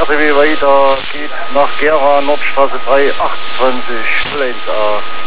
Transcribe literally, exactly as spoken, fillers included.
R T W weiter, geht nach Gera, Nordstraße drei achtundzwanzig null eins A.